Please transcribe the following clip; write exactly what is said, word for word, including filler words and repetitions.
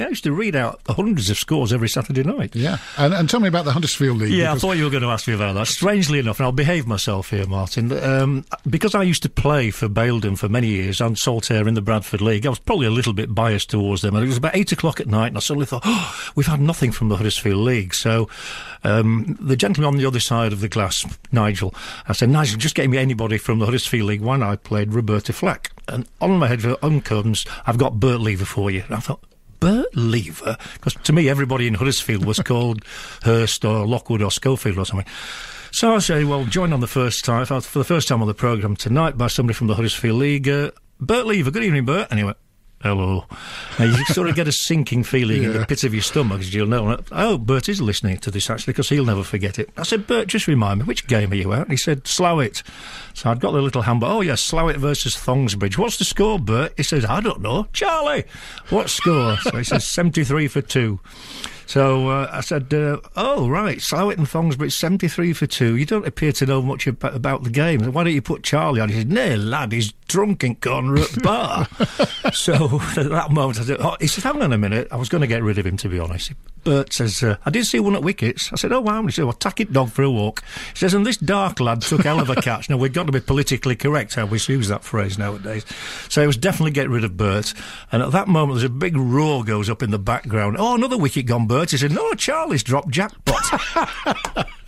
I used to read out hundreds of scores every Saturday night. Yeah, and, and tell me about the Huddersfield League. Yeah, I thought you were going to ask me about that. Strangely enough, and I'll behave myself here, Martin, um, because I used to play for Baildon for many years and Saltaire in the Bradford League, I was probably a little bit biased towards them. And it was about eight o'clock at night, and I suddenly thought, oh, we've had nothing from the Huddersfield League. So um, the gentleman on the other side of the glass, Nigel, I said, Nigel, just get me anybody from the Huddersfield League One. I played Roberta Flack. And on my head comes, I've got Bert Lever for you. And I thought, Bert Lever? Because to me, everybody in Huddersfield was called Hurst or Lockwood or Schofield or something. So I say, well, joined on the first time, for the first time on the programme tonight by somebody from the Huddersfield League. Uh, Bert Lever, good evening, Bert. And he went, hello. Now, you sort of get a sinking feeling yeah. in the pit of your stomach, as you'll know. Oh, Bert is listening to this, actually, because he'll never forget it. I said, Bert, just remind me, which game are you at? And he said, Slough. So I'd got the little handbook. Oh, yes, Slough versus Thongsbridge. What's the score, Bert? He says, I don't know. Charlie, what score? So he says, seventy-three for two. So uh, I said, uh, oh, right, Slough and Thongsbridge, seventy-three for two. You don't appear to know much ab- about the game. Why don't you put Charlie on? He said, nay, lad, he's drunk in corner at bar. So at that moment, I said, oh, he said, hang on a minute. I was going to get rid of him, to be honest. Bert says, uh, I did see one at wickets. I said, oh, wow. He said, well, tack it, dog, for a walk. He says, and this dark lad took hell of a catch. Now, we've got to be politically correct how we use that phrase nowadays. So it was definitely get rid of Bert. And at that moment, there's a big roar goes up in the background. Oh, another wicket gone, Bert. He said, no, Charlie's dropped jackpot.